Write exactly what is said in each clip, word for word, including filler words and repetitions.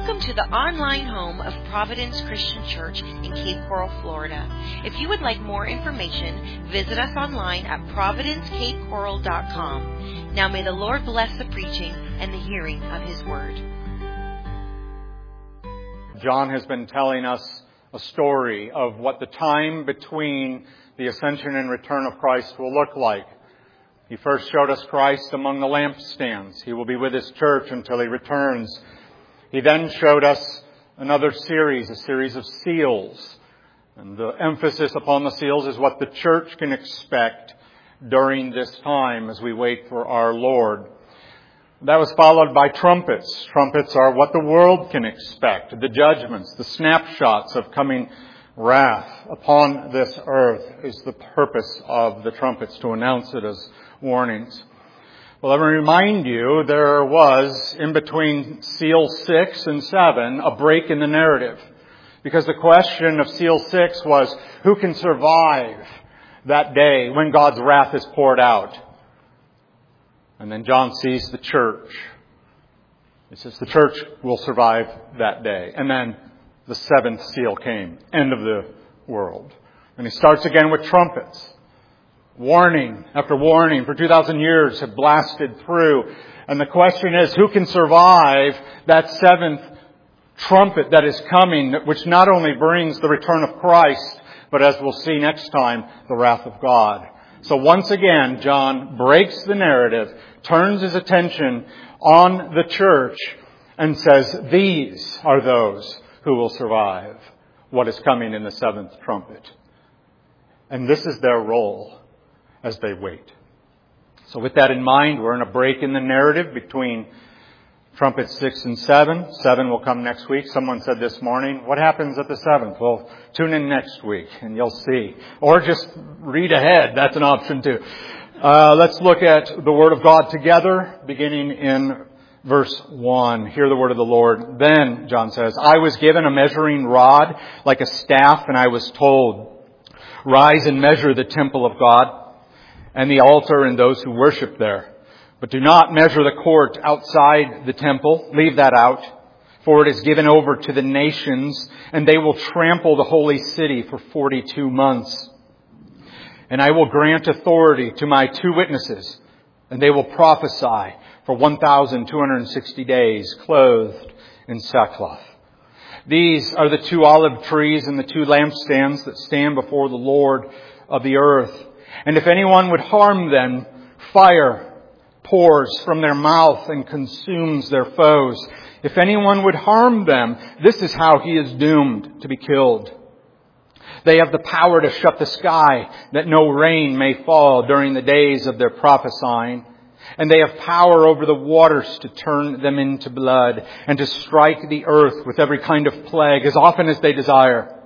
Welcome to the online home of Providence Christian Church in Cape Coral, Florida. If you would like more information, visit us online at providence cape coral dot com. Now may the Lord bless the preaching and the hearing of His Word. John has been telling us a story of what the time between the ascension and return of Christ will look like. He first showed us Christ among the lampstands. He will be with His church until He returns. He then showed us another series, a series of seals. And the emphasis upon the seals is what the church can expect during this time as we wait for our Lord. That was followed by trumpets. Trumpets are what the world can expect, the judgments, the snapshots of coming wrath upon this earth is the purpose of the trumpets, to announce it as warnings. Well, let me remind you, there was, in between seal six and seven, a break in the narrative. Because the question of seal six was, who can survive that day when God's wrath is poured out? And then John sees the church. He says the church will survive that day. And then the seventh seal came, end of the world. And he starts again with trumpets. Warning after warning for two thousand years have blasted through. And the question is, who can survive that seventh trumpet that is coming, which not only brings the return of Christ, but as we'll see next time, the wrath of God. So once again, John breaks the narrative, turns his attention on the church, and says, these are those who will survive what is coming in the seventh trumpet. And this is their role as they wait. So with that in mind, we're in a break in the narrative between trumpets six and seven. Seven will come next week. Someone said this morning, what happens at the seventh? Well, tune in next week and you'll see. Or just read ahead. That's an option too. Uh, let's look at the Word of God together, beginning in verse one. Hear the word of the Lord. Then, John says, I was given a measuring rod like a staff, and I was told, rise and measure the temple of God and the altar and those who worship there. But do not measure the court outside the temple. Leave that out. For it is given over to the nations, and they will trample the holy city for forty-two months. And I will grant authority to my two witnesses, and they will prophesy for one thousand two hundred sixty days, clothed in sackcloth. These are the two olive trees and the two lampstands that stand before the Lord of the earth. And if anyone would harm them, fire pours from their mouth and consumes their foes. If anyone would harm them, this is how he is doomed to be killed. They have the power to shut the sky, that no rain may fall during the days of their prophesying. And they have power over the waters to turn them into blood, and to strike the earth with every kind of plague as often as they desire.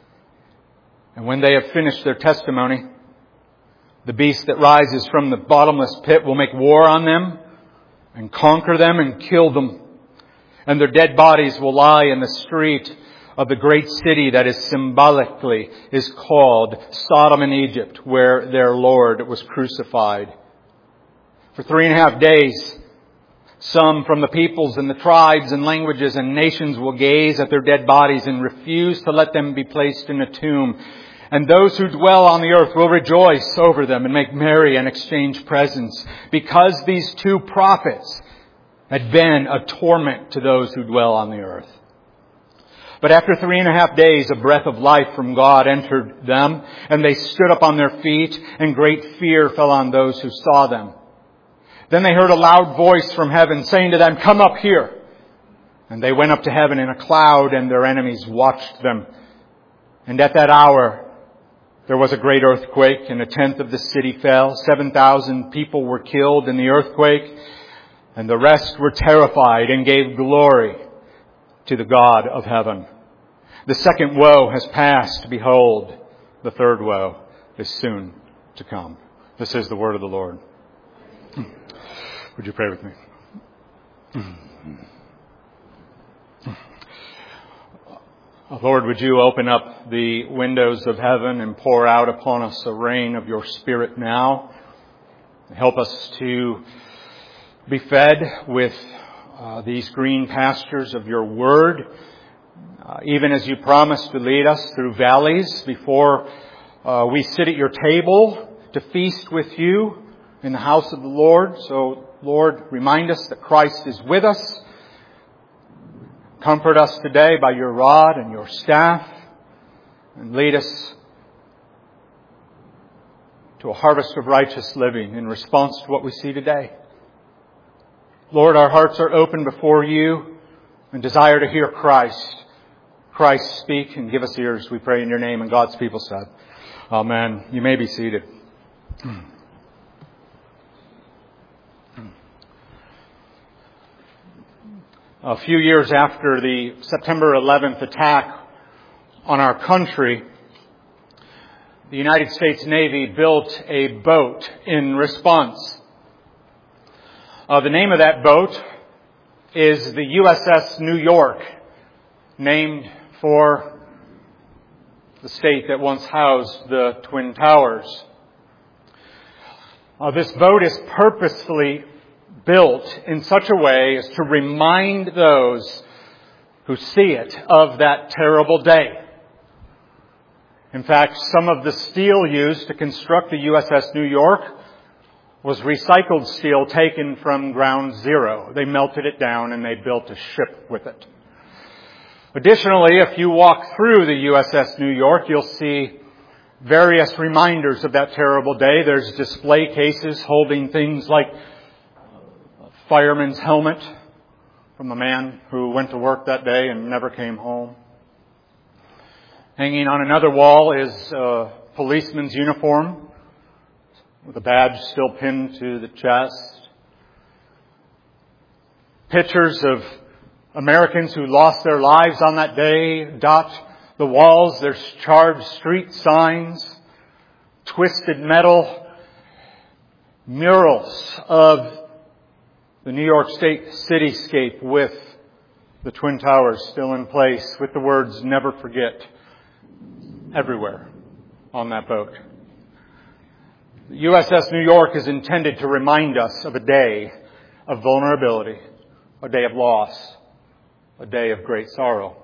And when they have finished their testimony, the beast that rises from the bottomless pit will make war on them and conquer them and kill them. And their dead bodies will lie in the street of the great city that is symbolically is called Sodom and Egypt, where their Lord was crucified. For three and a half days, some from the peoples and the tribes and languages and nations will gaze at their dead bodies and refuse to let them be placed in a tomb. And those who dwell on the earth will rejoice over them and make merry and exchange presents, because these two prophets had been a torment to those who dwell on the earth. But after three and a half days, a breath of life from God entered them, and they stood up on their feet, and great fear fell on those who saw them. Then they heard a loud voice from heaven saying to them, come up here. And they went up to heaven in a cloud, and their enemies watched them. And at that hour, there was a great earthquake, and a tenth of the city fell. Seven thousand people were killed in the earthquake, and the rest were terrified and gave glory to the God of heaven. The second woe has passed. Behold, the third woe is soon to come. This is the word of the Lord. Would you pray with me? Lord, would you open up the windows of heaven and pour out upon us a rain of your Spirit now. Help us to be fed with uh, these green pastures of your word, uh, even as you promised to lead us through valleys before uh, we sit at your table to feast with you in the house of the Lord. So, Lord, remind us that Christ is with us. Comfort us today by your rod and your staff, and lead us to a harvest of righteous living in response to what we see today. Lord, our hearts are open before you and desire to hear Christ. Christ, speak and give us ears, we pray in your name. And God's people said, Amen. You may be seated. A few years after the September eleventh attack on our country, the United States Navy built a boat in response. Uh, the name of that boat is the U S S New York, named for the state that once housed the Twin Towers. Uh, this boat is purposefully built in such a way as to remind those who see it of that terrible day. In fact, some of the steel used to construct the U S S New York was recycled steel taken from ground zero. They melted it down and they built a ship with it. Additionally, if you walk through the U S S New York, you'll see various reminders of that terrible day. There's display cases holding things like a fireman's helmet from the man who went to work that day and never came home. Hanging on another wall is a policeman's uniform with a badge still pinned to the chest. Pictures of Americans who lost their lives on that day dot the walls. There's charred street signs, twisted metal, murals of the New York State cityscape with the Twin Towers still in place, with the words, "Never forget," everywhere on that boat. The U S S New York is intended to remind us of a day of vulnerability, a day of loss, a day of great sorrow.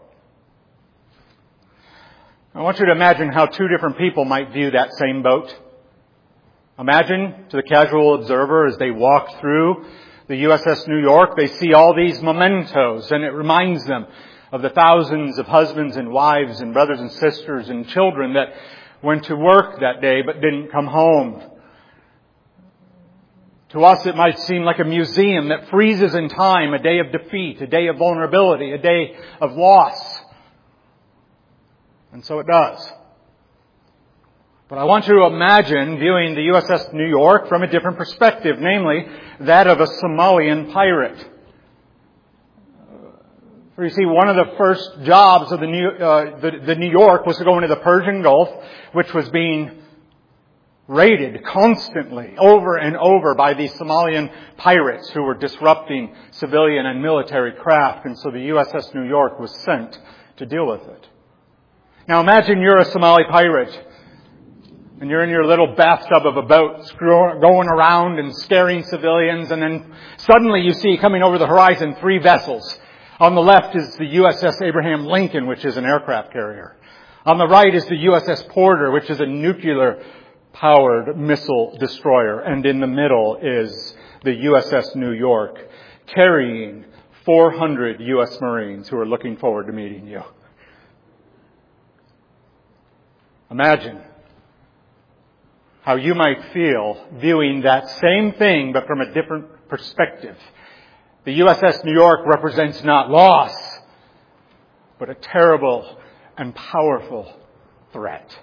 I want you to imagine how two different people might view that same boat. Imagine, to the casual observer, as they walk through the U S S New York, they see all these mementos, and it reminds them of the thousands of husbands and wives and brothers and sisters and children that went to work that day but didn't come home. To us, it might seem like a museum that freezes in time, a day of defeat, a day of vulnerability, a day of loss. And so it does. But I want you to imagine viewing the U S S New York from a different perspective, namely that of a Somalian pirate. For you see, one of the first jobs of the New, uh, the, the New York was to go into the Persian Gulf, which was being raided constantly, over and over, by these Somalian pirates who were disrupting civilian and military craft. And so the U S S New York was sent to deal with it. Now imagine you're a Somali pirate, and you're in your little bathtub of a boat, going around and scaring civilians, and then suddenly you see coming over the horizon three vessels. On the left is the U S S Abraham Lincoln, which is an aircraft carrier. On the right is the U S S Porter, which is a nuclear-powered missile destroyer. And in the middle is the U S S New York, carrying four hundred U S Marines who are looking forward to meeting you. Imagine how you might feel viewing that same thing, but from a different perspective. The U S S New York represents not loss, but a terrible and powerful threat.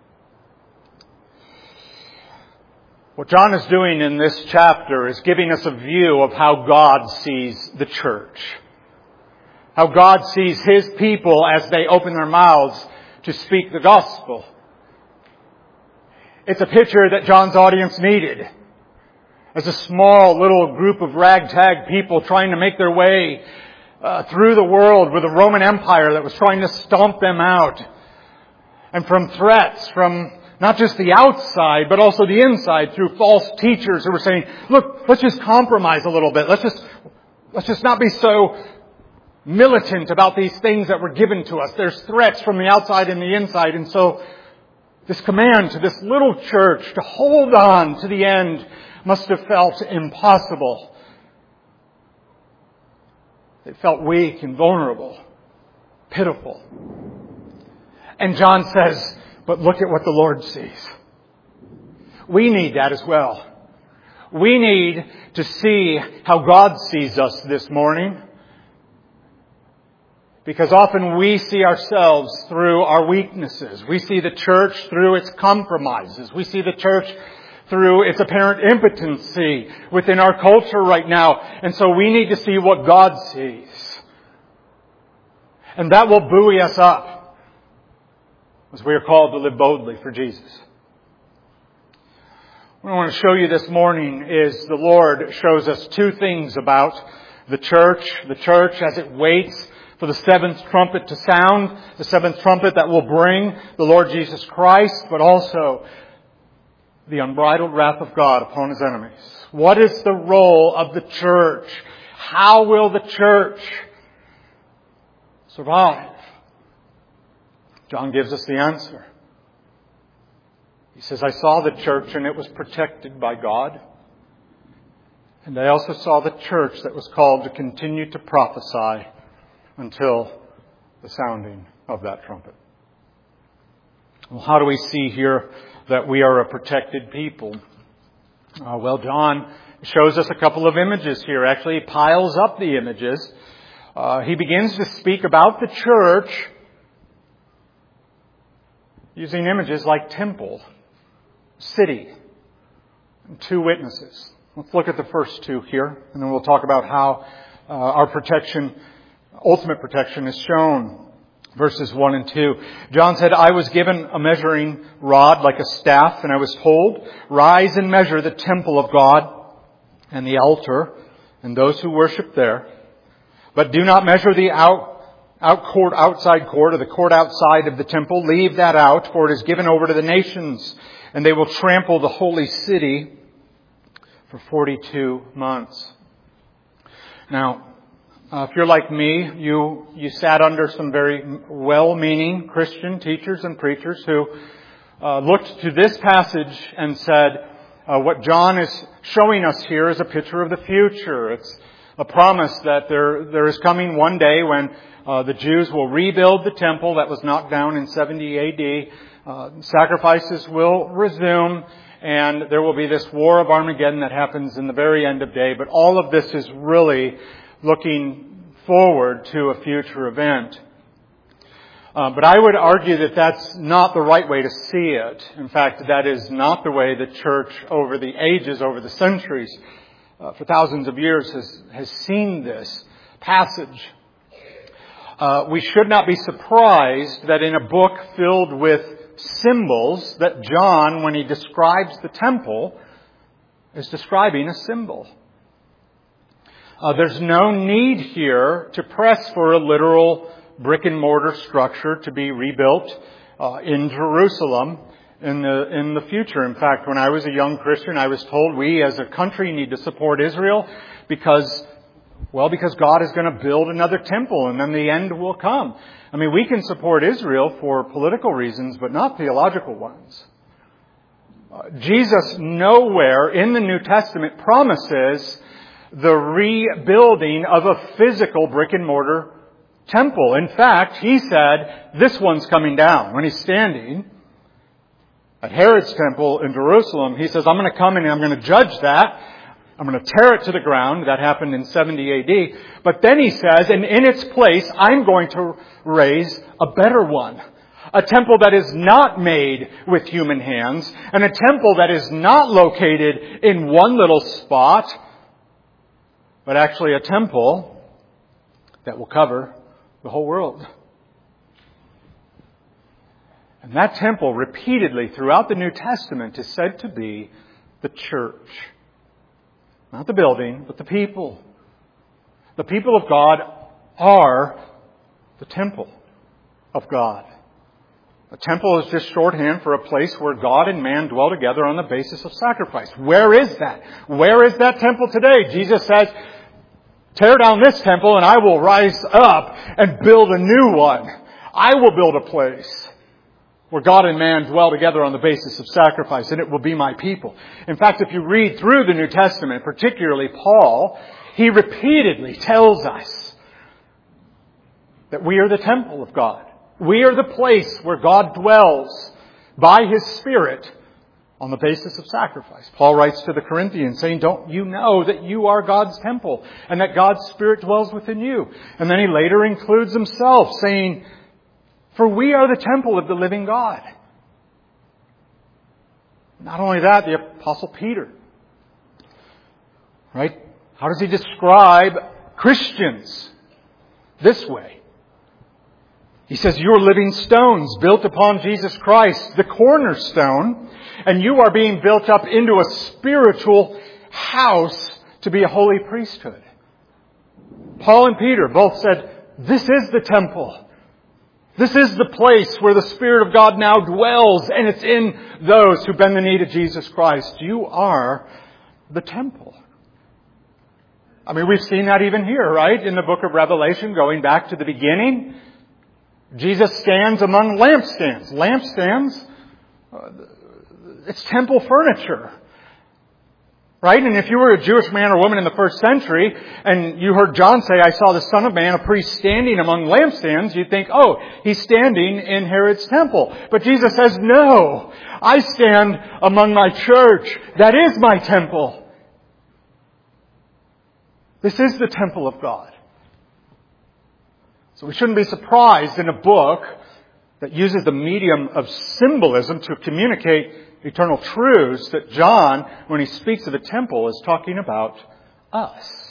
What John is doing in this chapter is giving us a view of how God sees the church. How God sees His people as they open their mouths to speak the gospel. It's a picture that John's audience needed. As a small little group of ragtag people trying to make their way uh, through the world with a Roman Empire that was trying to stomp them out. And from threats from not just the outside, but also the inside through false teachers who were saying, look, let's just compromise a little bit. Let's just Let's just not be so militant about these things that were given to us. There's threats from the outside and the inside. And so this command to this little church to hold on to the end must have felt impossible. They felt weak and vulnerable, pitiful. And John says, but look at what the Lord sees. We need that as well. We need to see how God sees us this morning. Because often we see ourselves through our weaknesses. We see the church through its compromises. We see the church through its apparent impotency within our culture right now. And so we need to see what God sees. And that will buoy us up as we are called to live boldly for Jesus. What I want to show you this morning is the Lord shows us two things about the church. The church as it waits for the seventh trumpet to sound, the seventh trumpet that will bring the Lord Jesus Christ, but also the unbridled wrath of God upon His enemies. What is the role of the church? How will the church survive? John gives us the answer. He says, I saw the church and it was protected by God. And I also saw the church that was called to continue to prophesy until the sounding of that trumpet. Well, how do we see here that we are a protected people? Uh, well, John shows us a couple of images here. Actually, he piles up the images. Uh, he begins to speak about the church using images like temple, city, and two witnesses. Let's look at the first two here, and then we'll talk about how uh, our protection, ultimate protection, is shown. Verses one and two. John said, I was given a measuring rod like a staff, and I was told, rise and measure the temple of God and the altar and those who worship there. But do not measure the out, out court, outside court, or the court outside of the temple. Leave that out, for it is given over to the nations, and they will trample the holy city for forty-two months. Now, Uh, if you're like me, you you sat under some very well-meaning Christian teachers and preachers who uh, looked to this passage and said, uh, what John is showing us here is a picture of the future. It's a promise that there there is coming one day when uh, the Jews will rebuild the temple that was knocked down in seventy A D. Uh, sacrifices will resume, and there will be this war of Armageddon that happens in the very end of day. But all of this is really looking forward to a future event. Uh, but I would argue that that's not the right way to see it. In fact, that is not the way the church over the ages, over the centuries, uh, for thousands of years has, has seen this passage. Uh, we should not be surprised that in a book filled with symbols that John, when he describes the temple, is describing a symbol. Uh, there's no need here to press for a literal brick and mortar structure to be rebuilt uh, in Jerusalem in the in the future. In fact, when I was a young Christian, I was told we as a country need to support Israel because, well, because God is going to build another temple and then the end will come. I mean, we can support Israel for political reasons, but not theological ones. Uh, Jesus nowhere in the New Testament promises the rebuilding of a physical brick and mortar temple. In fact, he said, this one's coming down. When he's standing at Herod's temple in Jerusalem, he says, I'm going to come and I'm going to judge that. I'm going to tear it to the ground. That happened in seventy A D. But then he says, and in its place, I'm going to raise a better one. A temple that is not made with human hands, and a temple that is not located in one little spot, but actually a temple that will cover the whole world. And that temple repeatedly throughout the New Testament is said to be the church. Not the building, but the people. The people of God are the temple of God. A temple is just shorthand for a place where God and man dwell together on the basis of sacrifice. Where is that? Where is that temple today? Jesus says, Tear down this temple and I will rise up and build a new one. I will build a place where God and man dwell together on the basis of sacrifice, and it will be my people. In fact, if you read through the New Testament, particularly Paul, he repeatedly tells us that we are the temple of God. We are the place where God dwells by His Spirit on the basis of sacrifice. Paul writes to the Corinthians saying, don't you know that you are God's temple and that God's Spirit dwells within you? And then he later includes himself saying, for we are the temple of the living God. Not only that, the Apostle Peter, right? How does he describe Christians? This way. He says, you are living stones built upon Jesus Christ, the cornerstone, and you are being built up into a spiritual house to be a holy priesthood. Paul and Peter both said, this is the temple. This is the place where the Spirit of God now dwells, and it's in those who bend the knee to Jesus Christ. You are the temple. I mean, we've seen that even here, right? In the book of Revelation, going back to the beginning, Jesus stands among lampstands. Lampstands, uh, it's temple furniture. Right? And if you were a Jewish man or woman in the first century and you heard John say, I saw the Son of Man, a priest, standing among lampstands, you'd think, oh, he's standing in Herod's temple. But Jesus says, no, I stand among my church. That is my temple. This is the temple of God. So we shouldn't be surprised in a book that uses the medium of symbolism to communicate eternal truths that John, when he speaks of the temple, is talking about us.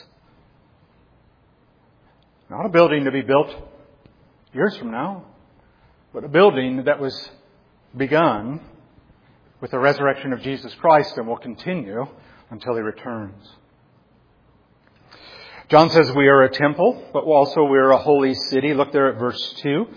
Not a building to be built years from now, but a building that was begun with the resurrection of Jesus Christ and will continue until He returns. John says we are a temple, but also we are a holy city. Look there at verse two.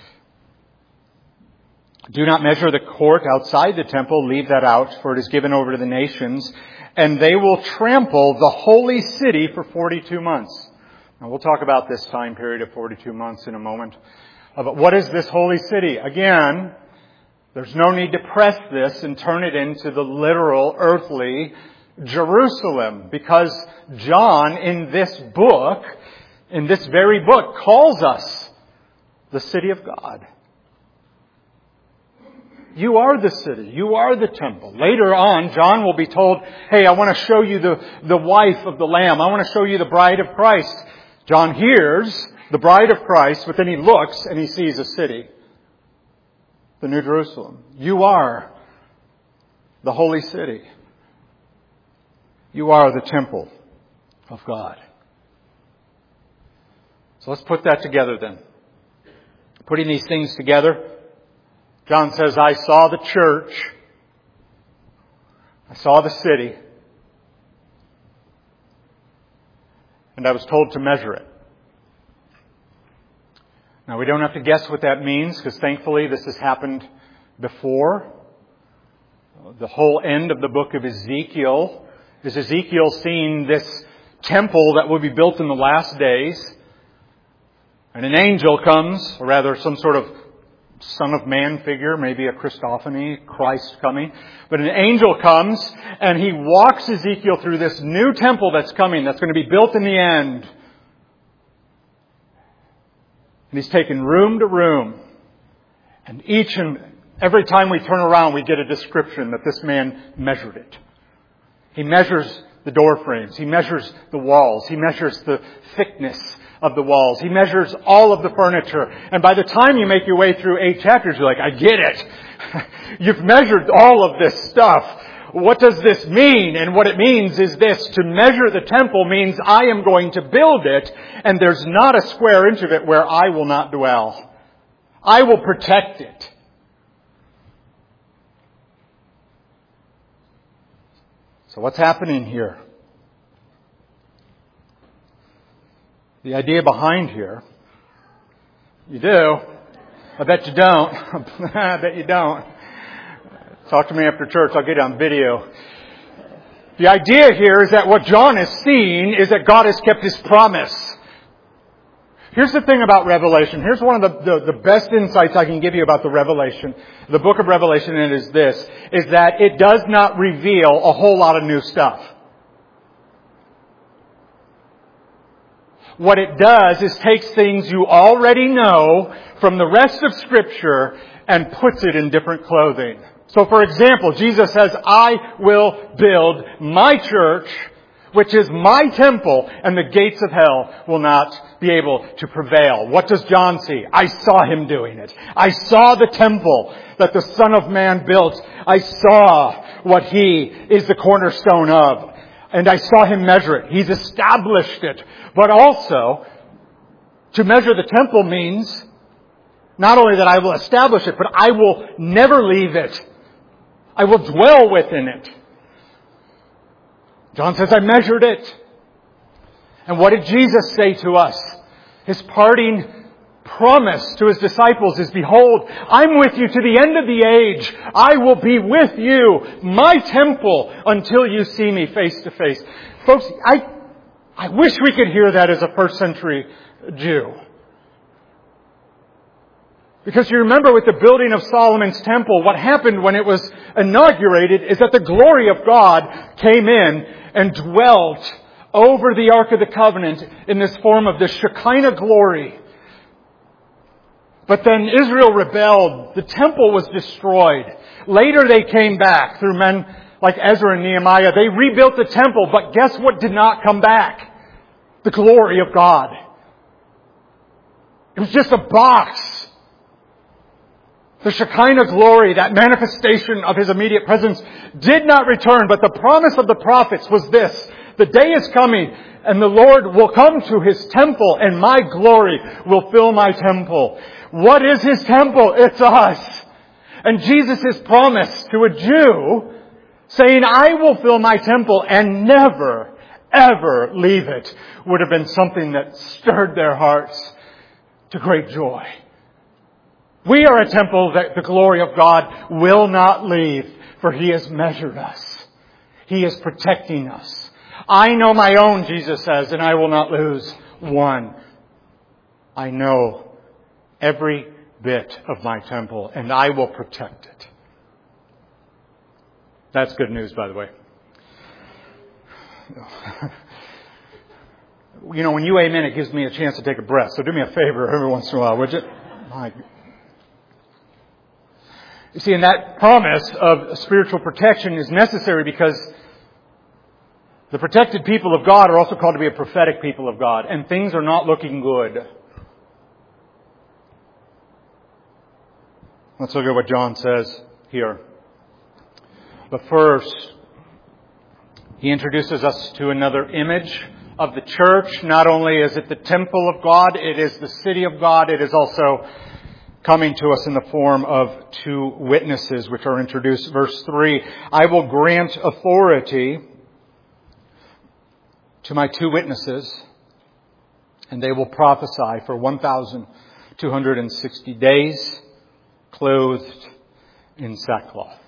Do not measure the court outside the temple. Leave that out, for it is given over to the nations, and they will trample the holy city for forty-two months. Now, we'll talk about this time period of forty-two months in a moment. Uh, but what is this holy city? Again, there's no need to press this and turn it into the literal, earthly Jerusalem, because John in this book, in this very book, calls us the city of God. You are the city. You are the temple. Later on, John will be told, hey, I want to show you the, the wife of the Lamb. I want to show you the bride of Christ. John hears the bride of Christ, but then he looks and he sees a city. The New Jerusalem. You are the holy city. You are the temple of God. So let's put that together then. Putting these things together, John says, I saw the church. I saw the city. And I was told to measure it. Now, we don't have to guess what that means, because thankfully this has happened before. The whole end of the book of Ezekiel is Ezekiel seeing this temple that will be built in the last days. And an angel comes, or rather some sort of Son of Man figure, maybe a Christophany, Christ coming. But an angel comes and he walks Ezekiel through this new temple that's coming, that's going to be built in the end. And he's taken room to room. And each and every time we turn around, we get a description that this man measured it. He measures the door frames. He measures the walls. He measures the thickness of the walls. He measures all of the furniture. And by the time you make your way through eight chapters, you're like, I get it. You've measured all of this stuff. What does this mean? And what it means is this. To measure the temple means I am going to build it, and there's not a square inch of it where I will not dwell. I will protect it. So what's happening here? The idea behind here, you do. I bet you don't. I bet you don't. Talk to me after church. I'll get it on video. The idea here is that what John is seeing is that God has kept His promise. Here's the thing about Revelation. Here's one of the, the, the best insights I can give you about the Revelation, the book of Revelation, and it is this, is that it does not reveal a whole lot of new stuff. What it does is takes things you already know from the rest of Scripture and puts it in different clothing. So for example, Jesus says, I will build my church, which is my temple, and the gates of hell will not be able to prevail. What does John see? I saw him doing it. I saw the temple that the Son of Man built. I saw what he is the cornerstone of. And I saw him measure it. He's established it. But also, to measure the temple means not only that I will establish it, but I will never leave it. I will dwell within it. John says, I measured it. And what did Jesus say to us? His parting promise to His disciples is, behold, I'm with you to the end of the age. I will be with you, my temple, until you see me face to face. Folks, I, I wish we could hear that as a first century Jew. Because you remember with the building of Solomon's temple, what happened when it was inaugurated is that the glory of God came in and dwelt over the Ark of the Covenant in this form of the Shekinah glory. But then Israel rebelled. The temple was destroyed. Later they came back through men like Ezra and Nehemiah. They rebuilt the temple, but guess what did not come back? The glory of God. It was just a box. The Shekinah glory, that manifestation of His immediate presence, did not return. But the promise of the prophets was this: the day is coming and the Lord will come to His temple and my glory will fill my temple. What is His temple? It's us. And Jesus' promise to a Jew saying, I will fill my temple and never, ever leave it, would have been something that stirred their hearts to great joy. We are a temple that the glory of God will not leave, for He has measured us. He is protecting us. I know my own, Jesus says, and I will not lose one. I know every bit of my temple, and I will protect it. That's good news, by the way. You know, when you amen, it gives me a chance to take a breath. So do me a favor every once in a while, would you? My You see, and that promise of spiritual protection is necessary because the protected people of God are also called to be a prophetic people of God, and things are not looking good. Let's look at what John says here. But first, he introduces us to another image of the church. Not only is it the temple of God, it is the city of God, it is also coming to us in the form of two witnesses, which are introduced. Verse three, I will grant authority to my two witnesses, and they will prophesy for one thousand two hundred sixty days, clothed in sackcloth.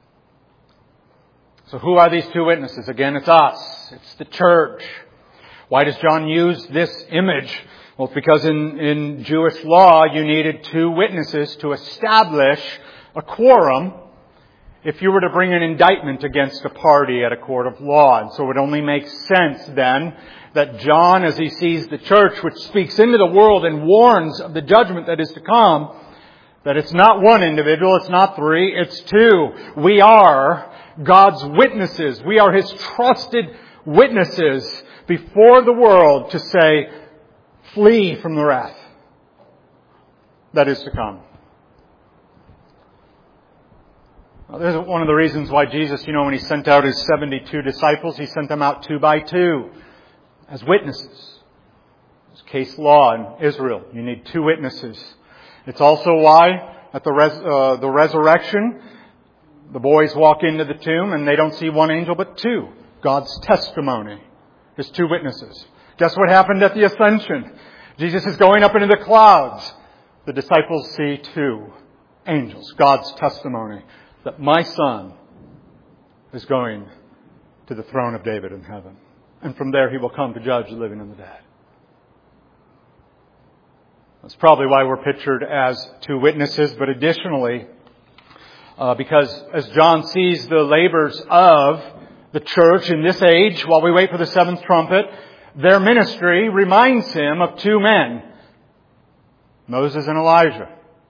So who are these two witnesses? Again, it's us. It's the church. Why does John use this image? Well, it's because in, in Jewish law, you needed two witnesses to establish a quorum if you were to bring an indictment against a party at a court of law. And so it only makes sense then that John, as he sees the church, which speaks into the world and warns of the judgment that is to come, that it's not one individual, it's not three, it's two. We are God's witnesses. We are His trusted witnesses before the world to say, flee from the wrath that is to come. Well, this is one of the reasons why Jesus, you know, when He sent out His seventy-two disciples, He sent them out two by two as witnesses. It's case law in Israel. You need two witnesses. It's also why at the res- uh, the resurrection, the boys walk into the tomb and they don't see one angel but two. God's testimony is two witnesses. Guess what happened at the ascension? Jesus is going up into the clouds. The disciples see two angels. God's testimony that my Son is going to the throne of David in heaven. And from there He will come to judge the living and the dead. That's probably why we're pictured as two witnesses, but additionally, uh, because as John sees the labors of the church in this age, while we wait for the seventh trumpet, their ministry reminds him of two men, Moses and Elijah.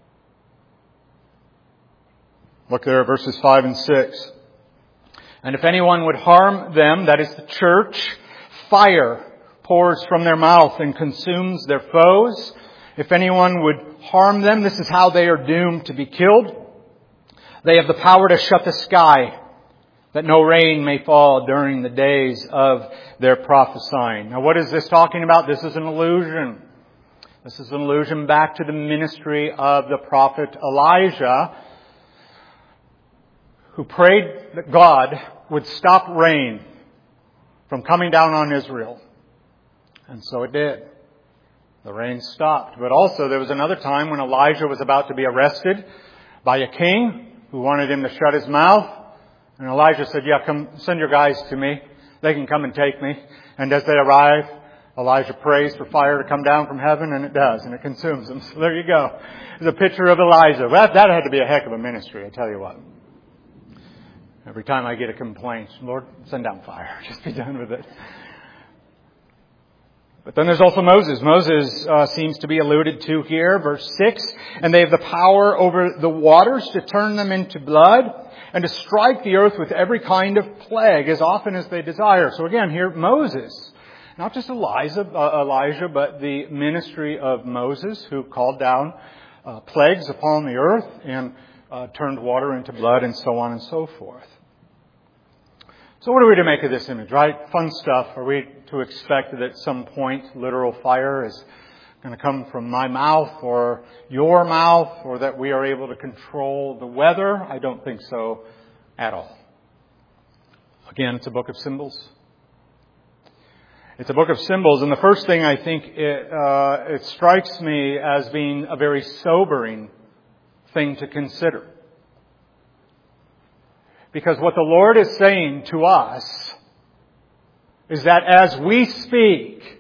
Look there at verses five and six. And if anyone would harm them, that is the church, fire pours from their mouth and consumes their foes. If anyone would harm them, this is how they are doomed to be killed. They have the power to shut the sky, that no rain may fall during the days of their prophesying. Now, what is this talking about? This is an allusion. This is an allusion back to the ministry of the prophet Elijah, who prayed that God would stop rain from coming down on Israel. And so it did. The rain stopped. But also there was another time when Elijah was about to be arrested by a king who wanted him to shut his mouth. And Elijah said, yeah, come, send your guys to me. They can come and take me. And as they arrive, Elijah prays for fire to come down from heaven, and it does, and it consumes them. So there you go. There's a picture of Elijah. Well, that, that had to be a heck of a ministry, I tell you what. Every time I get a complaint, Lord, send down fire. Just be done with it. But then there's also Moses. Moses uh, seems to be alluded to here, verse six. And they have the power over the waters to turn them into blood and to strike the earth with every kind of plague as often as they desire. So again, here Moses, not just Elijah, uh, Elijah, but the ministry of Moses, who called down uh, plagues upon the earth and uh, turned water into blood and so on and so forth. So what are we to make of this image, right? Fun stuff. Are we to expect that at some point literal fire is going to come from my mouth or your mouth, or that we are able to control the weather? I don't think so at all. Again, it's a book of symbols. It's a book of symbols, and the first thing I think it, uh, it strikes me as being a very sobering thing to consider. Because what the Lord is saying to us is that as we speak,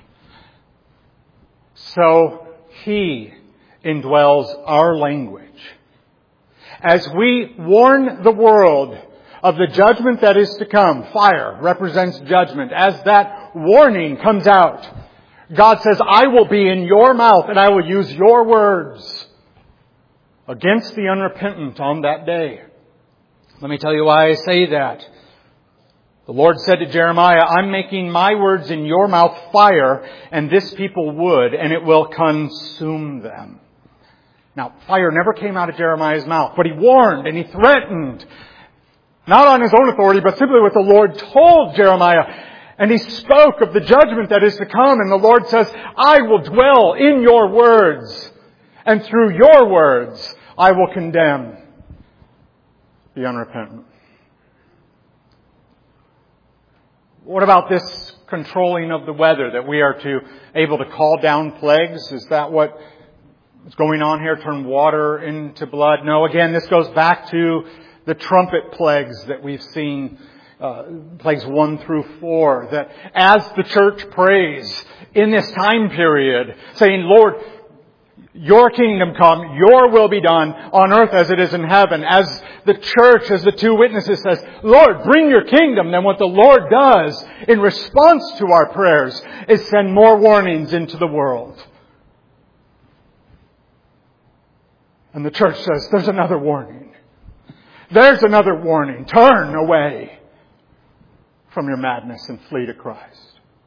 so He indwells our language. As we warn the world of the judgment that is to come, fire represents judgment. As that warning comes out, God says, I will be in your mouth and I will use your words against the unrepentant on that day. Let me tell you why I say that. The Lord said to Jeremiah, I'm making my words in your mouth fire, and this people wood, and it will consume them. Now, fire never came out of Jeremiah's mouth, but he warned and he threatened. Not on his own authority, but simply what the Lord told Jeremiah. And he spoke of the judgment that is to come, and the Lord says, I will dwell in your words, and through your words I will condemn the unrepentant. What about this controlling of the weather, that we are to able to call down plagues? Is that what is going on here? Turn water into blood? No, again, this goes back to the trumpet plagues that we've seen, uh, plagues one through four, that as the church prays in this time period, saying, Lord, your kingdom come, your will be done on earth as it is in heaven. As the church, as the two witnesses says, Lord, bring your kingdom. Then what the Lord does in response to our prayers is send more warnings into the world. And the church says, there's another warning. There's another warning. Turn away from your madness and flee to Christ.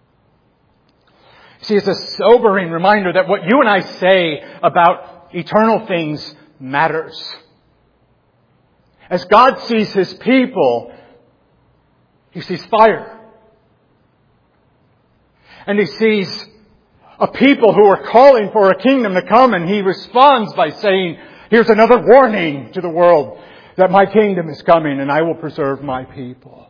See, it's a sobering reminder that what you and I say about eternal things matters. As God sees His people, He sees fire. And He sees a people who are calling for a kingdom to come, and He responds by saying, here's another warning to the world that my kingdom is coming and I will preserve my people.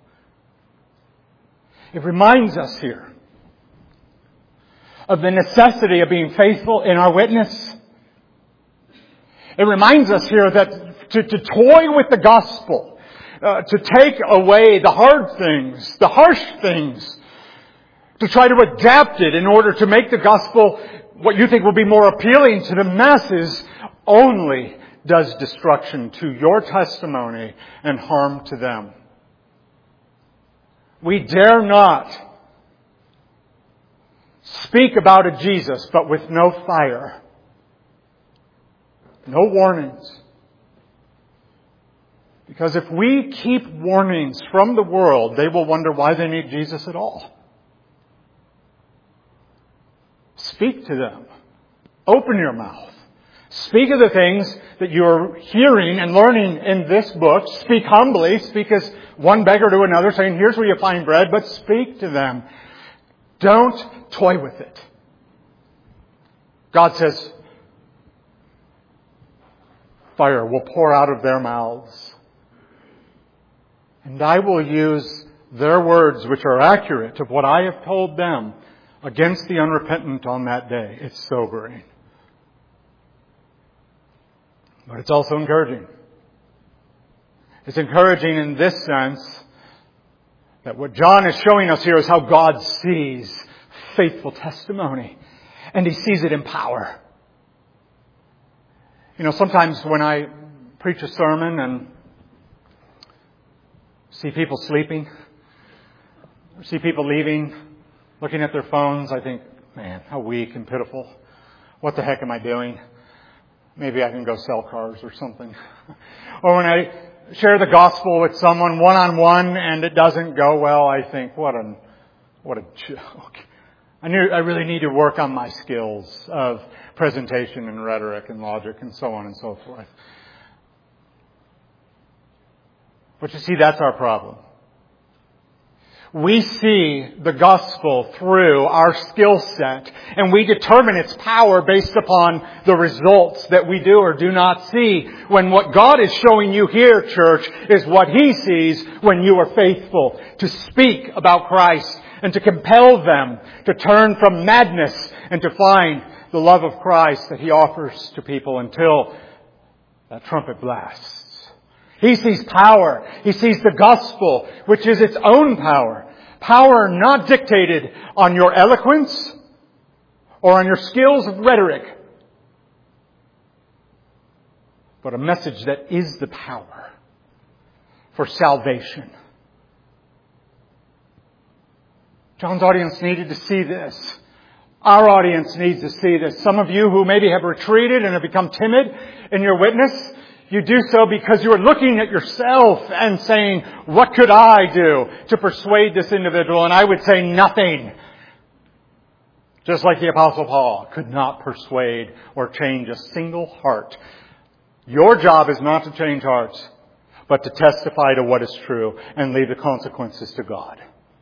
It reminds us here of the necessity of being faithful in our witness. It reminds us here that to, to toy with the gospel, uh, to take away the hard things, the harsh things, to try to adapt it in order to make the gospel what you think will be more appealing to the masses, only does destruction to your testimony and harm to them. We dare not speak about a Jesus, but with no fire, no warnings. Because if we keep warnings from the world, they will wonder why they need Jesus at all. Speak to them. Open your mouth. Speak of the things that you're hearing and learning in this book. Speak humbly. Speak as one beggar to another, saying, here's where you find bread, but speak to them. Don't toy with it. God says, fire will pour out of their mouths. And I will use their words, which are accurate of what I have told them, against the unrepentant on that day. It's sobering. But it's also encouraging. It's encouraging in this sense that what John is showing us here is how God sees faithful testimony. And He sees it in power. You know, sometimes when I preach a sermon and see people sleeping, or see people leaving, looking at their phones, I think, man, how weak and pitiful. What the heck am I doing? Maybe I can go sell cars or something. Or when I share the gospel with someone one-on-one and it doesn't go well, I think, what a, what a joke. I knew, I really need to work on my skills of presentation and rhetoric and logic and so on and so forth. But you see, that's our problem. We see the gospel through our skill set, and we determine its power based upon the results that we do or do not see. When what God is showing you here, church, is what He sees when you are faithful to speak about Christ and to compel them to turn from madness and to find the love of Christ that He offers to people until that trumpet blasts. He sees power. He sees the gospel, which is its own power. Power not dictated on your eloquence or on your skills of rhetoric, but a message that is the power for salvation. John's audience needed to see this. Our audience needs to see this. Some of you who maybe have retreated and have become timid in your witness, you do so because you are looking at yourself and saying, what could I do to persuade this individual? And I would say nothing. Just like the Apostle Paul could not persuade or change a single heart. Your job is not to change hearts, but to testify to what is true and leave the consequences to God.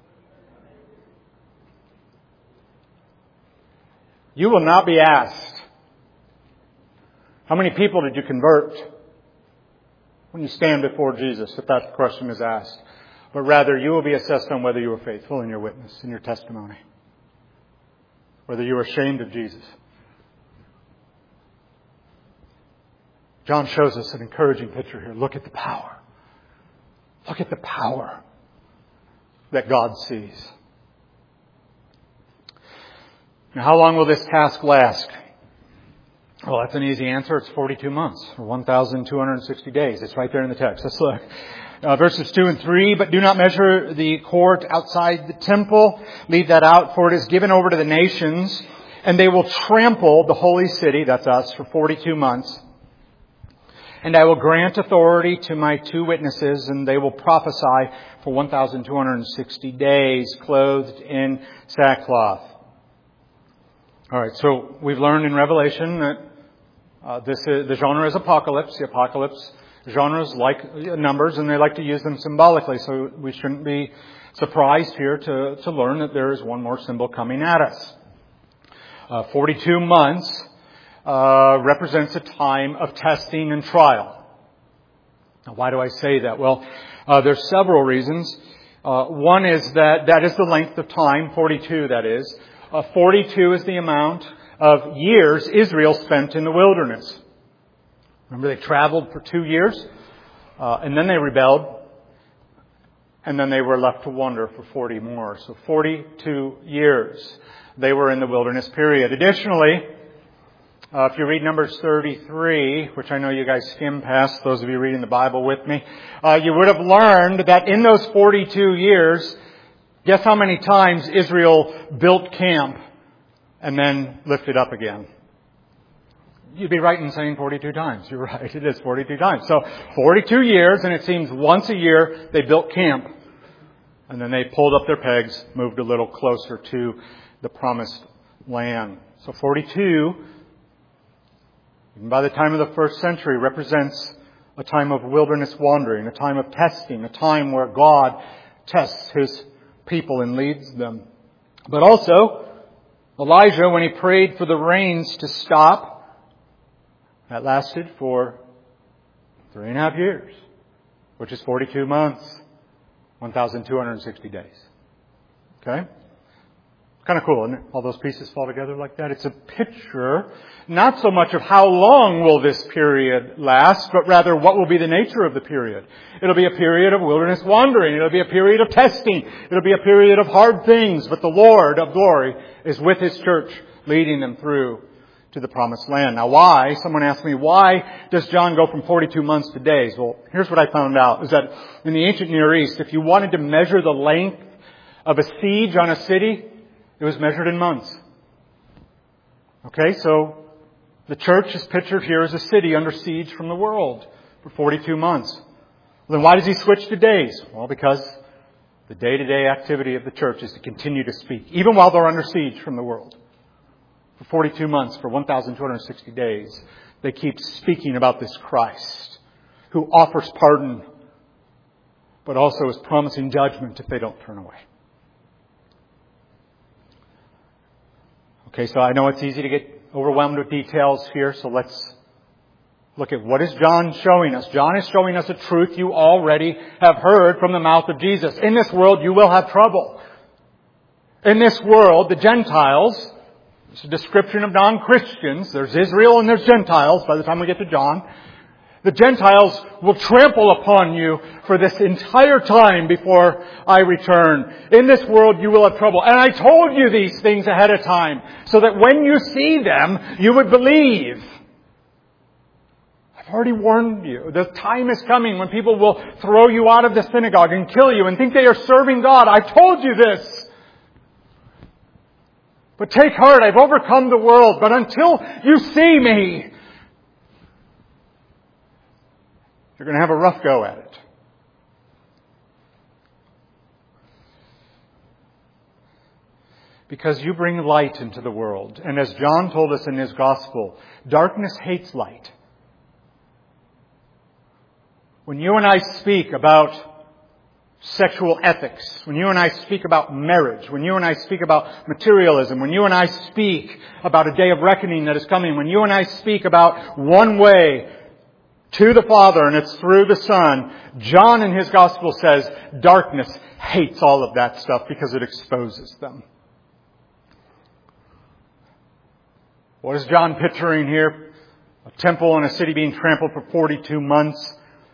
You will not be asked, how many people did you convert? When you stand before Jesus, if that question is asked. But rather, you will be assessed on whether you were faithful in your witness, in your testimony. Whether you were ashamed of Jesus. John shows us an encouraging picture here. Look at the power. Look at the power that God sees. Now, how long will this task last? Well, that's an easy answer. It's forty-two months, or one thousand two hundred sixty days. It's right there in the text. Let's look. Uh, verses two and three, but do not measure the court outside the temple. Leave that out, for it is given over to the nations, and they will trample the holy city, that's us, for forty-two months. And I will grant authority to my two witnesses, and they will prophesy for one thousand two hundred sixty days, clothed in sackcloth. All right, so we've learned in Revelation that uh, this is, the genre is apocalypse. The apocalypse genres like numbers, and they like to use them symbolically. So we shouldn't be surprised here to, to learn that there is one more symbol coming at us. Uh, forty-two months uh, represents a time of testing and trial. Now, why do I say that? Well, uh, there's several reasons. Uh, one is that that is the length of time, forty-two that is. Uh, forty-two is the amount of years Israel spent in the wilderness. Remember, they traveled for two years, uh, and then they rebelled, And then they were left to wander for forty more. So forty-two years they were in the wilderness period. Additionally, uh, if you read Numbers thirty-three, which I know you guys skim past, those of you reading the Bible with me, uh, you would have learned that in those forty-two years, guess how many times Israel built camp and then lifted up again? You'd be right in saying forty-two times. You're right. It is forty-two times. So forty-two years, and it seems once a year they built camp. And then they pulled up their pegs, moved a little closer to the promised land. So forty-two, even by the time of the first century, represents a time of wilderness wandering, a time of testing, a time where God tests His people and leads them. But also, Elijah, when he prayed for the rains to stop, that lasted for three and a half years, which is forty-two months, one thousand two hundred sixty days. Okay? Kind of cool, isn't it? All those pieces fall together like that. It's a picture, not so much of how long will this period last, but rather what will be the nature of the period. It'll be a period of wilderness wandering. It'll be a period of testing. It'll be a period of hard things, but the Lord of glory is with His church, leading them through to the promised land. Now why? Someone asked me, why does John go from forty-two months to days? Well, here's what I found out, is that in the ancient Near East, if you wanted to measure the length of a siege on a city, it was measured in months. Okay, so the church is pictured here as a city under siege from the world for forty-two months. Well, then why does he switch to days? Well, because the day-to-day activity of the church is to continue to speak, even while they're under siege from the world. For forty-two months, for one thousand two hundred sixty days, they keep speaking about this Christ who offers pardon, but also is promising judgment if they don't turn away. Okay, so I know it's easy to get overwhelmed with details here, so let's look at what is John showing us. John is showing us a truth you already have heard from the mouth of Jesus. In this world, you will have trouble. In this world, the Gentiles, it's a description of non-Christians. There's Israel and there's Gentiles by the time we get to John. The Gentiles will trample upon you for this entire time before I return. In this world you will have trouble. And I told you these things ahead of time so that when you see them, you would believe. I've already warned you. The time is coming when people will throw you out of the synagogue and kill you and think they are serving God. I've told you this. But take heart, I've overcome the world. But until you see me, you're going to have a rough go at it. Because you bring light into the world. And as John told us in his gospel, darkness hates light. When you and I speak about sexual ethics, when you and I speak about marriage, when you and I speak about materialism, when you and I speak about a day of reckoning that is coming, when you and I speak about one way to the Father and it's through the Son, John in his gospel says darkness hates all of that stuff because it exposes them. What is John picturing here? A temple and a city being trampled for forty-two months.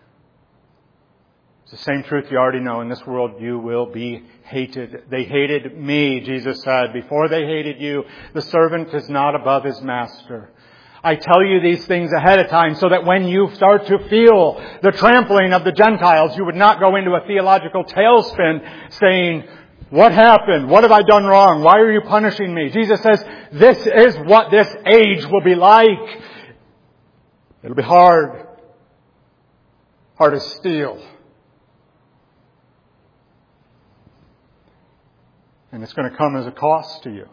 It's the same truth you already know. In this world you will be hated. They hated me, Jesus said. Before they hated you, the servant is not above his master. I tell you these things ahead of time so that when you start to feel the trampling of the Gentiles, you would not go into a theological tailspin saying, what happened? What have I done wrong? Why are you punishing me? Jesus says, this is what this age will be like. It'll be hard. Hard as steel. And it's going to come as a cost to you.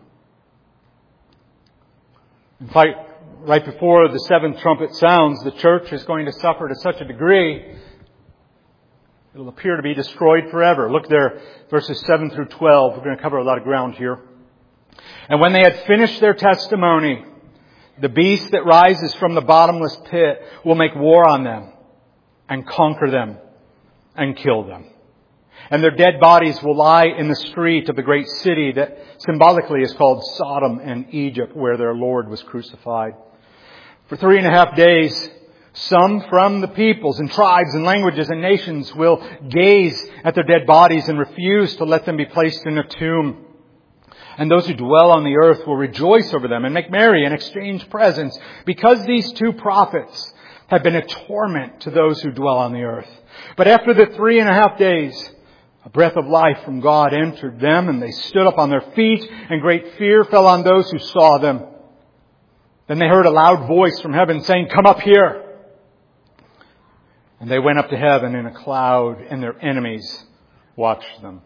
In fact, right before the seventh trumpet sounds, the church is going to suffer to such a degree, it'll appear to be destroyed forever. Look there, verses seven through twelve. We're going to cover a lot of ground here. And when they had finished their testimony, the beast that rises from the bottomless pit will make war on them and conquer them and kill them. And their dead bodies will lie in the street of the great city that symbolically is called Sodom and Egypt, where their Lord was crucified. For three and a half days, Some from the peoples and tribes and languages and nations will gaze at their dead bodies and refuse to let them be placed in a tomb. And those who dwell on the earth will rejoice over them and make merry and exchange presents, because these two prophets have been a torment to those who dwell on the earth. But after the three and a half days, a breath of life from God entered them, and they stood up on their feet, and great fear fell on those who saw them. Then they heard a loud voice from heaven saying, "Come up here." And they went up to heaven in a cloud, and their enemies watched them.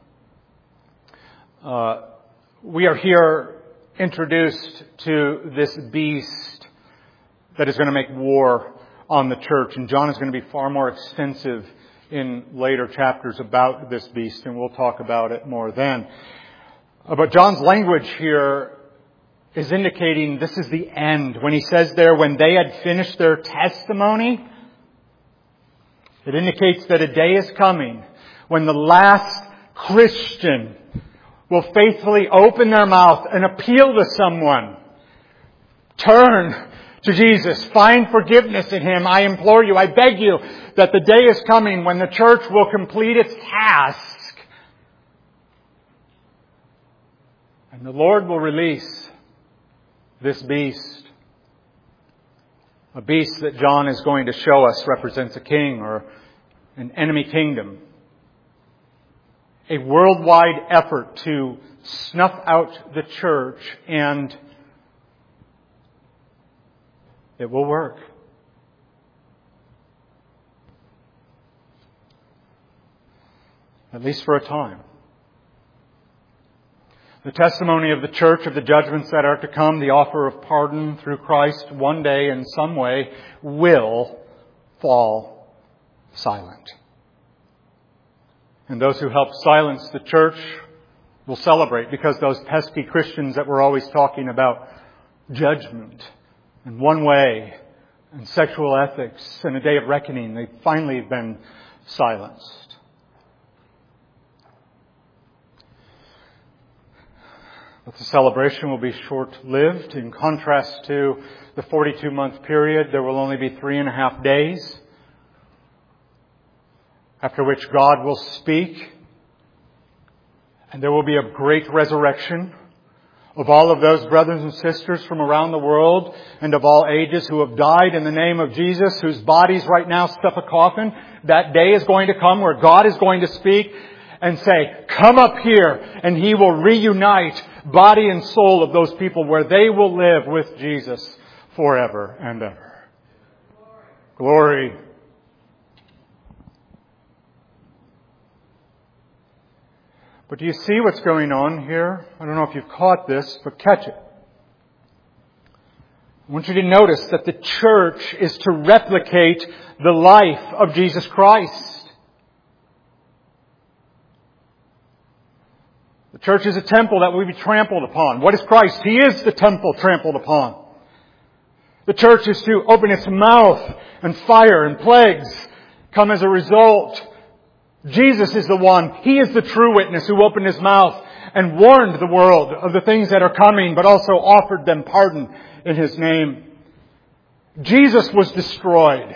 Uh, we are here introduced to this beast that is going to make war on the church. And John is going to be far more extensive in later chapters about this beast, and we'll talk about it more then. Uh, but John's language here is indicating this is the end. When he says there, when they had finished their testimony, it indicates that a day is coming when the last Christian will faithfully open their mouth and appeal to someone. Turn to Jesus. Find forgiveness in Him. I implore you, I beg you, that the day is coming when the church will complete its task. And the Lord will release this beast. A beast that John is going to show us represents a king or an enemy kingdom. A worldwide effort to snuff out the church, and it will work. At least for a time. The testimony of the church of the judgments that are to come, the offer of pardon through Christ, one day in some way will fall silent. And those who help silence the church will celebrate, because those pesky Christians that we're always talking about judgment and one way and sexual ethics and a day of reckoning, they've finally been silenced. But the celebration will be short-lived. In contrast to the forty-two month period, there will only be three and a half days, after which God will speak, and there will be a great resurrection of all of those brothers and sisters from around the world and of all ages who have died in the name of Jesus, whose bodies right now stuff a coffin. That day is going to come where God is going to speak and say, "Come up here," and He will reunite body and soul of those people where they will live with Jesus forever and ever. Glory. But do you see what's going on here? I don't know if you've caught this, but catch it. I want you to notice that the church is to replicate the life of Jesus Christ. The church is a temple that will be trampled upon. What is Christ? He is the temple trampled upon. The church is to open its mouth, and fire and plagues come as a result. Jesus is the one. He is the true witness who opened His mouth and warned the world of the things that are coming, but also offered them pardon in His name. Jesus was destroyed.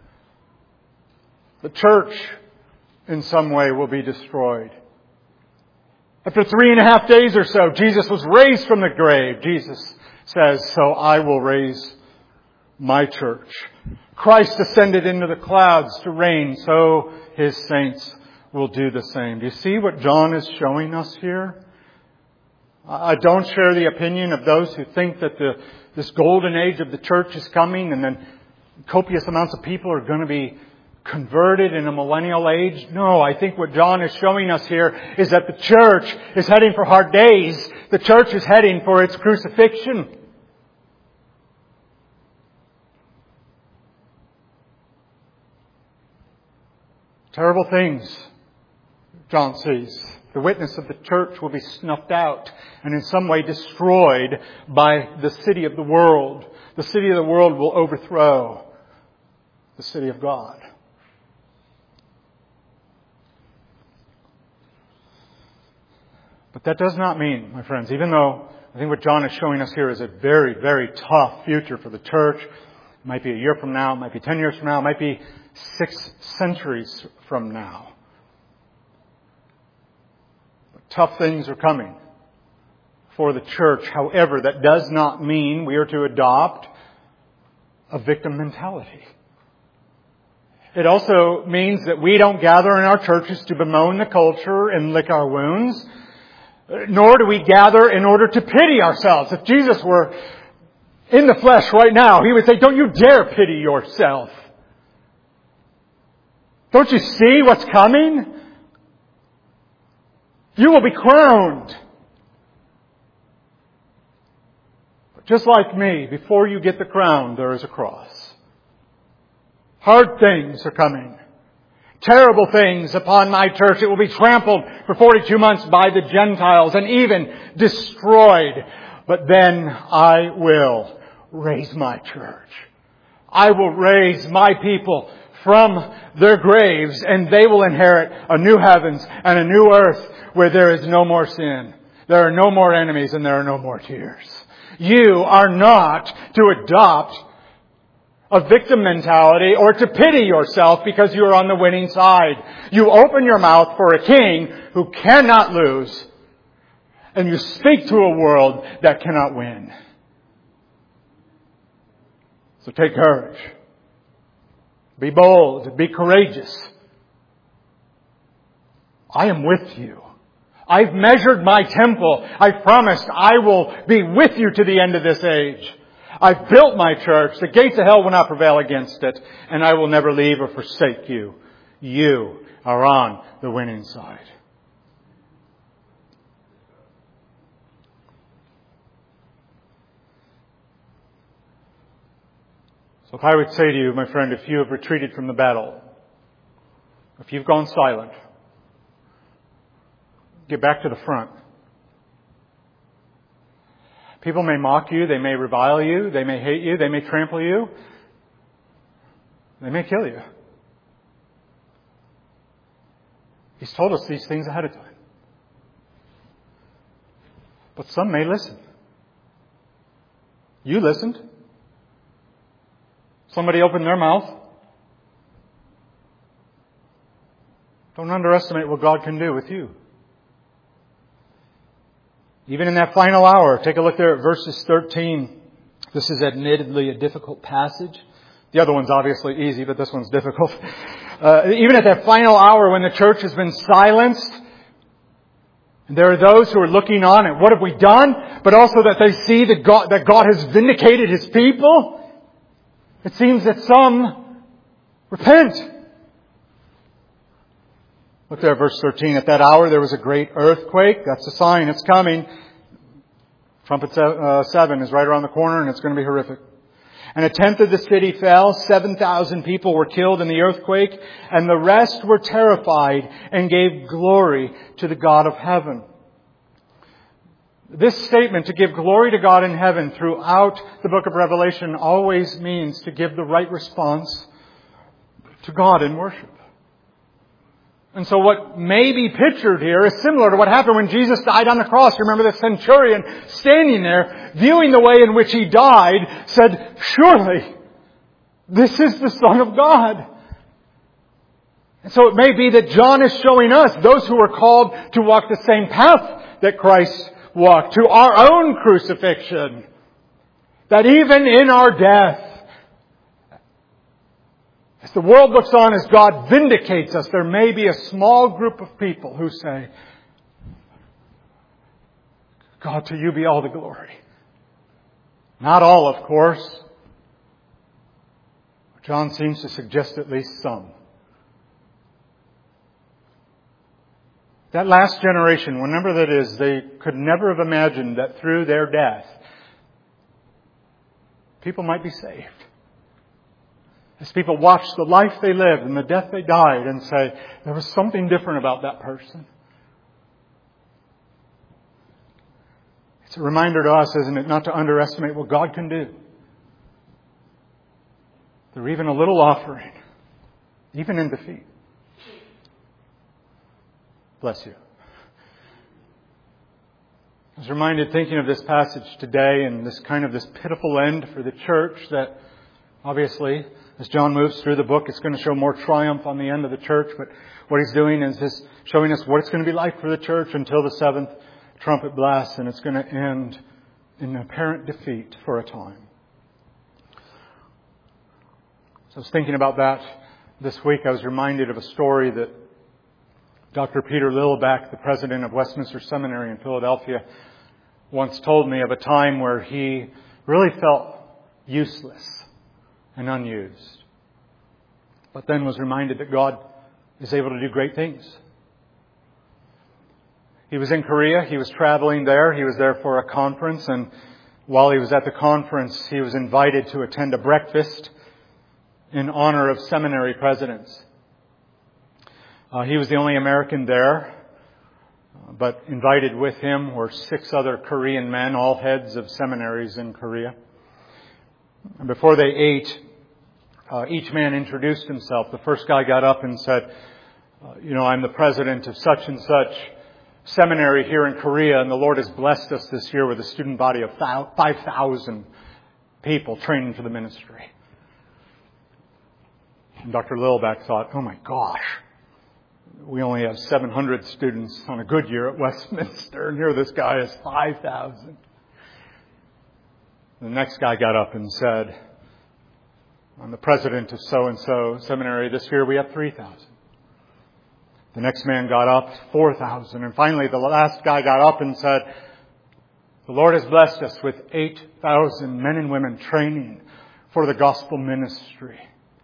The church, in some way, will be destroyed. After three and a half days or so, Jesus was raised from the grave. Jesus says, "So I will raise my church." Christ ascended into the clouds to reign, so His saints will do the same. Do you see what John is showing us here? I don't share the opinion of those who think that the, this golden age of the church is coming, and then copious amounts of people are going to be converted in a millennial age. No, I think what John is showing us here is that the church is heading for hard days. The church is heading for its crucifixion. Terrible things, John sees. The witness of the church will be snuffed out and in some way destroyed by the city of the world. The city of the world will overthrow the city of God. But that does not mean, my friends, even though I think what John is showing us here is a very, very tough future for the church, It might be a year from now. It might be ten years from now. It might be six centuries from now. But tough things are coming for the church. However, that does not mean we are to adopt a victim mentality. It also means that we don't gather in our churches to bemoan the culture and lick our wounds, nor do we gather in order to pity ourselves. If Jesus were in the flesh right now, He would say, don't you dare pity yourself. Don't you see what's coming? You will be crowned. But just like me, before you get the crown, there is a cross. Hard things are coming. Terrible things upon my church. It will be trampled for forty-two months by the Gentiles and even destroyed. But then I will raise my church. I will raise my people from their graves, and they will inherit a new heavens and a new earth where there is no more sin. There are no more enemies and there are no more tears. You are not to adopt a victim mentality or to pity yourself because you are on the winning side. You open your mouth for a king who cannot lose, and you speak to a world that cannot win. So take courage. Be bold. Be courageous. I am with you. I've measured my temple. I've promised I will be with you to the end of this age. I've built my church. The gates of hell will not prevail against it. And I will never leave or forsake you. You are on the winning side. So if I would say to you, my friend, if you have retreated from the battle, if you've gone silent, get back to the front. People may mock you, they may revile you, they may hate you, they may trample you, they may kill you. He's told us these things ahead of time. But some may listen. You listened. Somebody opened their mouth. Don't underestimate what God can do with you. Even in that final hour, take a look there at verses thirteen. This is admittedly a difficult passage. The other one's obviously easy, but this one's difficult. Uh, even at that final hour when the church has been silenced, there are those who are looking on at what have we done, but also that they see that God, that God has vindicated His people. It seems that some repent. Look there at verse thirteen. At that hour there was a great earthquake. That's a sign. It's coming. Trumpet seven is right around the corner and it's going to be horrific. And a tenth of the city fell. seven thousand people were killed in the earthquake. And the rest were terrified and gave glory to the God of heaven. This statement, to give glory to God in heaven, throughout the book of Revelation always means to give the right response to God in worship. And so what may be pictured here is similar to what happened when Jesus died on the cross. You remember the centurion standing there, viewing the way in which He died, said, surely this is the Son of God. And so it may be that John is showing us, those who are called to walk the same path that Christ walked, to our own crucifixion, that even in our death, as the world looks on as God vindicates us, there may be a small group of people who say, God, to you be all the glory. Not all, of course. John seems to suggest at least some. That last generation, whenever that is, they could never have imagined that through their death, people might be saved. As people watch the life they lived and the death they died and say, there was something different about that person. It's a reminder to us, isn't it, not to underestimate what God can do. Through even a little offering, even in defeat. Bless you. I was reminded, thinking of this passage today and this kind of this pitiful end for the church, that Obviously, as John moves through the book, it's going to show more triumph on the end of the church. But what he's doing is just showing us what it's going to be like for the church until the seventh trumpet blasts. And it's going to end in apparent defeat for a time. So I was thinking about that this week. I was reminded of a story that Doctor Peter Lillback, the president of Westminster Seminary in Philadelphia, once told me of a time where he really felt useless and unused, but then was reminded that God is able to do great things. He was in Korea. He was traveling there. He was there for a conference, and while he was at the conference, he was invited to attend a breakfast in honor of seminary presidents. Uh, he was the only American there, but invited with him were six other Korean men, all heads of seminaries in Korea. And before they ate, uh, each man introduced himself. The first guy got up and said, uh, you know, I'm the president of such and such seminary here in Korea, and the Lord has blessed us this year with a student body of five thousand people training for the ministry. And Doctor Lillback thought, oh my gosh, we only have seven hundred students on a good year at Westminster, and here this guy has five thousand. The next guy got up and said, I'm the president of so-and-so seminary. This year we have three thousand. The next man got up, four thousand. And finally the last guy got up and said, the Lord has blessed us with eight thousand men and women training for the gospel ministry.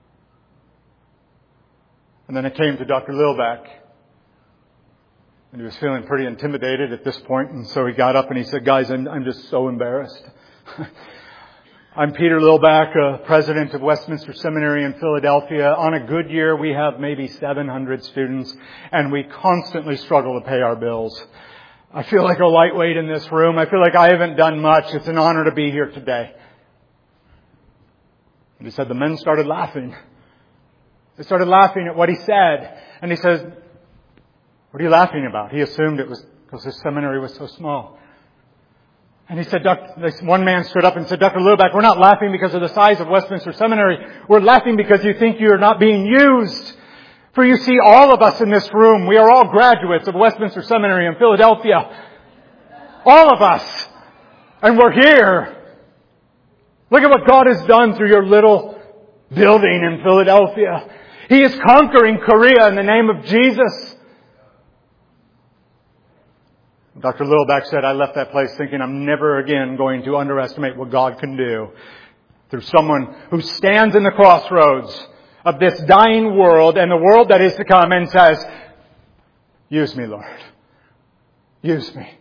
And then it came to Doctor Lillback. And he was feeling pretty intimidated at this point. And so he got up and he said, guys, I'm, I'm just so embarrassed. I'm Peter Lillback, uh, president of Westminster Seminary in Philadelphia. On a good year, we have maybe seven hundred students, and we constantly struggle to pay our bills. I feel like a lightweight in this room. I feel like I haven't done much. It's an honor to be here today. And he said the men started laughing. They started laughing at what he said. And he says, what are you laughing about? He assumed it was because his seminary was so small. And he said, this one man stood up and said, Doctor Lillback, we're not laughing because of the size of Westminster Seminary. We're laughing because you think you're not being used. For you see, all of us in this room, we are all graduates of Westminster Seminary in Philadelphia. All of us. And we're here. Look at what God has done through your little building in Philadelphia. He is conquering Korea in the name of Jesus. Doctor Lillback said, I left that place thinking I'm never again going to underestimate what God can do through someone who stands in the crossroads of this dying world and the world that is to come and says, use me, Lord. Use me.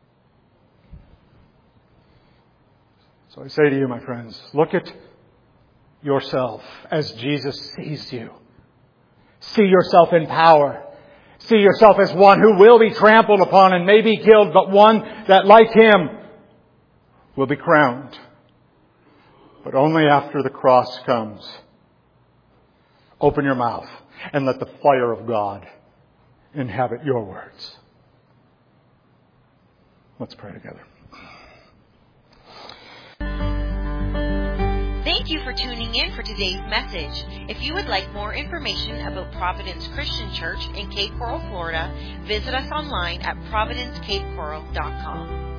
So I say to you, my friends, look at yourself as Jesus sees you. See yourself in power. See yourself as one who will be trampled upon and may be killed, but one that, like Him, will be crowned. But only after the cross comes. Open your mouth and let the fire of God inhabit your words. Let's pray together. Thank you for tuning in for today's message. If you would like more information about Providence Christian Church in Cape Coral, Florida, visit us online at providence cape coral dot com.